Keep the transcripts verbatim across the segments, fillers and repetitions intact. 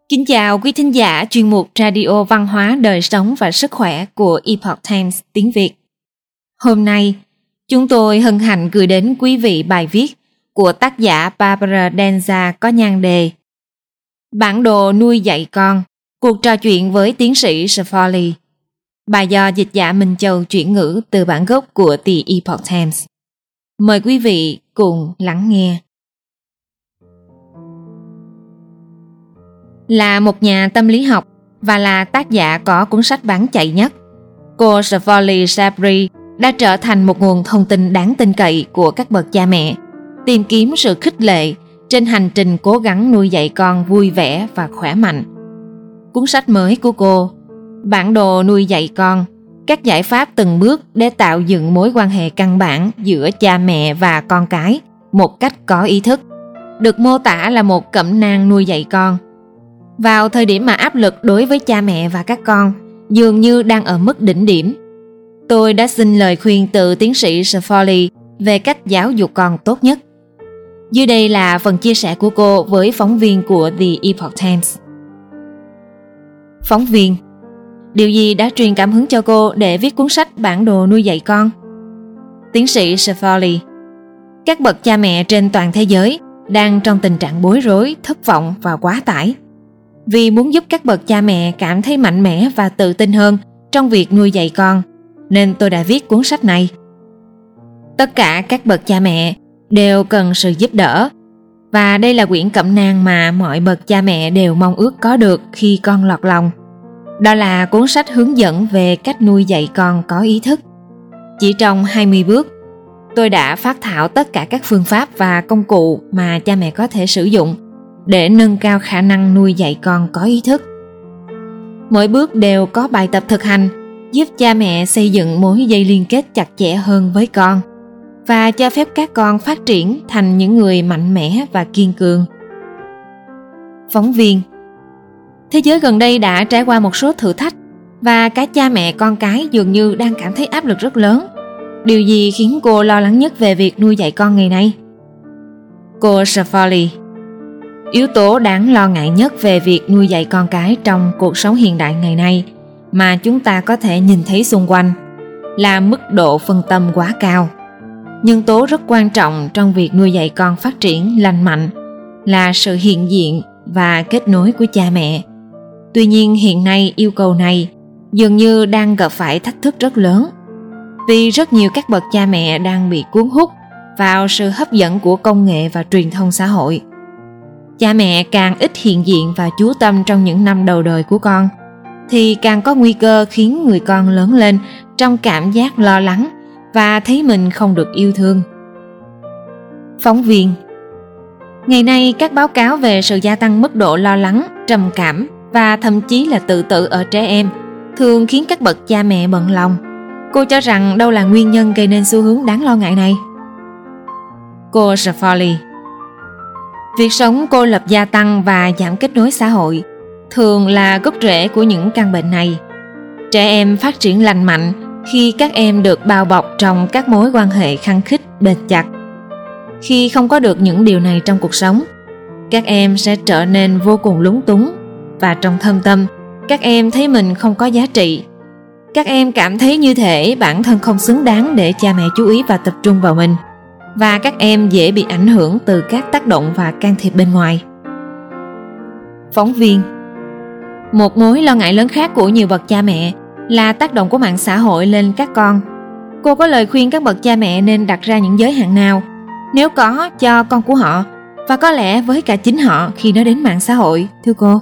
Kính chào quý thính giả chuyên mục Radio Văn hóa Đời sống và Sức khỏe của Epoch Times tiếng Việt. Hôm nay, chúng tôi hân hạnh gửi đến quý vị bài viết của tác giả Barbara Denza có nhan đề Bản đồ nuôi dạy con, cuộc trò chuyện với tiến sĩ Shefali. Bài do dịch giả Minh Châu chuyển ngữ từ bản gốc của The Epoch Times. Mời quý vị cùng lắng nghe. Là một nhà tâm lý học và là tác giả có cuốn sách bán chạy nhất, cô Shefali Sabri đã trở thành một nguồn thông tin đáng tin cậy của các bậc cha mẹ, tìm kiếm sự khích lệ trên hành trình cố gắng nuôi dạy con vui vẻ và khỏe mạnh. Cuốn sách mới của cô, Bản đồ nuôi dạy con, các giải pháp từng bước để tạo dựng mối quan hệ căn bản giữa cha mẹ và con cái một cách có ý thức, được mô tả là một cẩm nang nuôi dạy con. Vào thời điểm mà áp lực đối với cha mẹ và các con dường như đang ở mức đỉnh điểm, tôi đã xin lời khuyên từ tiến sĩ Shefali về cách giáo dục con tốt nhất. Dưới đây là phần chia sẻ của cô với phóng viên của The Epoch Times. Phóng viên: Điều gì đã truyền cảm hứng cho cô để viết cuốn sách Bản đồ nuôi dạy con? Tiến sĩ Shefali: Các bậc cha mẹ trên toàn thế giới đang trong tình trạng bối rối, thất vọng và quá tải. Vì muốn giúp các bậc cha mẹ cảm thấy mạnh mẽ và tự tin hơn trong việc nuôi dạy con, nên tôi đã viết cuốn sách này. Tất cả các bậc cha mẹ đều cần sự giúp đỡ, và đây là quyển cẩm nang mà mọi bậc cha mẹ đều mong ước có được khi con lọt lòng. Đó là cuốn sách hướng dẫn về cách nuôi dạy con có ý thức. Chỉ trong hai mươi bước, tôi đã phác thảo tất cả các phương pháp và công cụ mà cha mẹ có thể sử dụng để nâng cao khả năng nuôi dạy con có ý thức. Mỗi bước đều có bài tập thực hành giúp cha mẹ xây dựng mối dây liên kết chặt chẽ hơn với con và cho phép các con phát triển thành những người mạnh mẽ và kiên cường. Phóng viên: Thế giới gần đây đã trải qua một số thử thách và cả cha mẹ con cái dường như đang cảm thấy áp lực rất lớn. Điều gì khiến cô lo lắng nhất về việc nuôi dạy con ngày nay? Cô Shefali: Yếu tố đáng lo ngại nhất về việc nuôi dạy con cái trong cuộc sống hiện đại ngày nay mà chúng ta có thể nhìn thấy xung quanh là mức độ phân tâm quá cao. Nhân tố rất quan trọng trong việc nuôi dạy con phát triển lành mạnh là sự hiện diện và kết nối của cha mẹ. Tuy nhiên hiện nay yêu cầu này dường như đang gặp phải thách thức rất lớn, vì rất nhiều các bậc cha mẹ đang bị cuốn hút vào sự hấp dẫn của công nghệ và truyền thông xã hội. Cha mẹ càng ít hiện diện và chú tâm trong những năm đầu đời của con, thì càng có nguy cơ khiến người con lớn lên trong cảm giác lo lắng và thấy mình không được yêu thương. Phóng viên: Ngày nay các báo cáo về sự gia tăng mức độ lo lắng, trầm cảm và thậm chí là tự tử ở trẻ em thường khiến các bậc cha mẹ bận lòng. Cô cho rằng đâu là nguyên nhân gây nên xu hướng đáng lo ngại này? Cô Shefali: Việc sống cô lập gia tăng và giảm kết nối xã hội thường là gốc rễ của những căn bệnh này. Trẻ em phát triển lành mạnh khi các em được bao bọc trong các mối quan hệ khăng khít, bền chặt. Khi không có được những điều này trong cuộc sống, các em sẽ trở nên vô cùng lúng túng, và trong thâm tâm, các em thấy mình không có giá trị. Các em cảm thấy như thể bản thân không xứng đáng để cha mẹ chú ý và tập trung vào mình, và các em dễ bị ảnh hưởng từ các tác động và can thiệp bên ngoài. Phóng viên: Một mối lo ngại lớn khác của nhiều bậc cha mẹ là tác động của mạng xã hội lên các con. Cô có lời khuyên các bậc cha mẹ nên đặt ra những giới hạn nào, nếu có, cho con của họ, và có lẽ với cả chính họ khi nói đến mạng xã hội, thưa cô?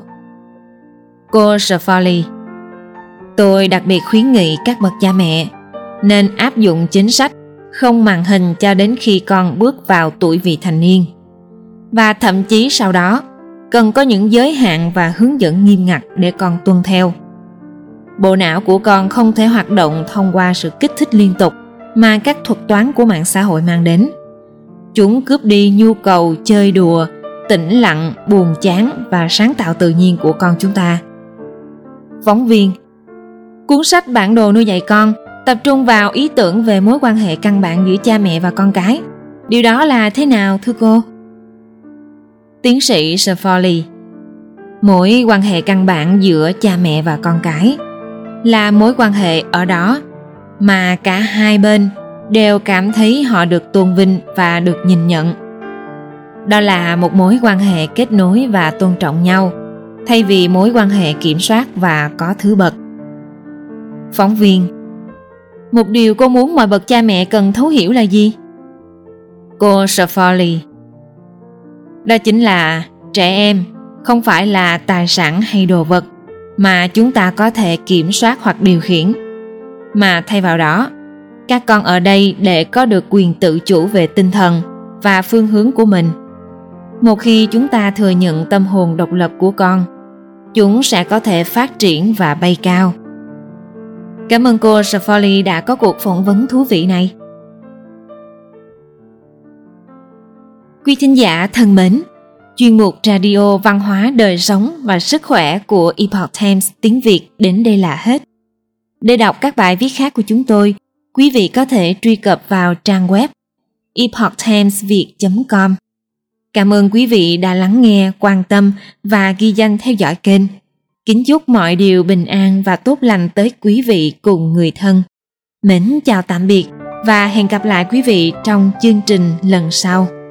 Cô Shefali: Tôi đặc biệt khuyến nghị các bậc cha mẹ nên áp dụng chính sách không màn hình cho đến khi con bước vào tuổi vị thành niên, và thậm chí sau đó cần có những giới hạn và hướng dẫn nghiêm ngặt để con tuân theo. Bộ não của con không thể hoạt động thông qua sự kích thích liên tục mà các thuật toán của mạng xã hội mang đến. Chúng cướp đi nhu cầu chơi đùa, tĩnh lặng, buồn chán và sáng tạo tự nhiên của con chúng ta. Phóng viên: Cuốn sách Bản đồ nuôi dạy con tập trung vào ý tưởng về mối quan hệ căn bản giữa cha mẹ và con cái. Điều đó là thế nào, thưa cô? Tiến sĩ Shefali: Mối quan hệ căn bản giữa cha mẹ và con cái là mối quan hệ ở đó mà cả hai bên đều cảm thấy họ được tôn vinh và được nhìn nhận. Đó là một mối quan hệ kết nối và tôn trọng nhau, thay vì mối quan hệ kiểm soát và có thứ bậc. Phóng viên: một điều cô muốn mọi bậc cha mẹ cần thấu hiểu là gì? Cô Shefali: đó chính là trẻ em không phải là tài sản hay đồ vật mà chúng ta có thể kiểm soát hoặc điều khiển, mà thay vào đó, các con ở đây để có được quyền tự chủ về tinh thần và phương hướng của mình. Một khi chúng ta thừa nhận tâm hồn độc lập của con, chúng sẽ có thể phát triển và bay cao. Cảm ơn cô Shefali đã có cuộc phỏng vấn thú vị này. Quý thính giả thân mến, chuyên mục Radio Văn hóa Đời sống và Sức khỏe của Epoch Times tiếng Việt đến đây là hết. Để đọc các bài viết khác của chúng tôi, quý vị có thể truy cập vào trang web epoch times viet chấm com. Cảm ơn quý vị đã lắng nghe, quan tâm và ghi danh theo dõi kênh. Kính chúc mọi điều bình an và tốt lành tới quý vị cùng người thân. Mến chào tạm biệt và hẹn gặp lại quý vị trong chương trình lần sau.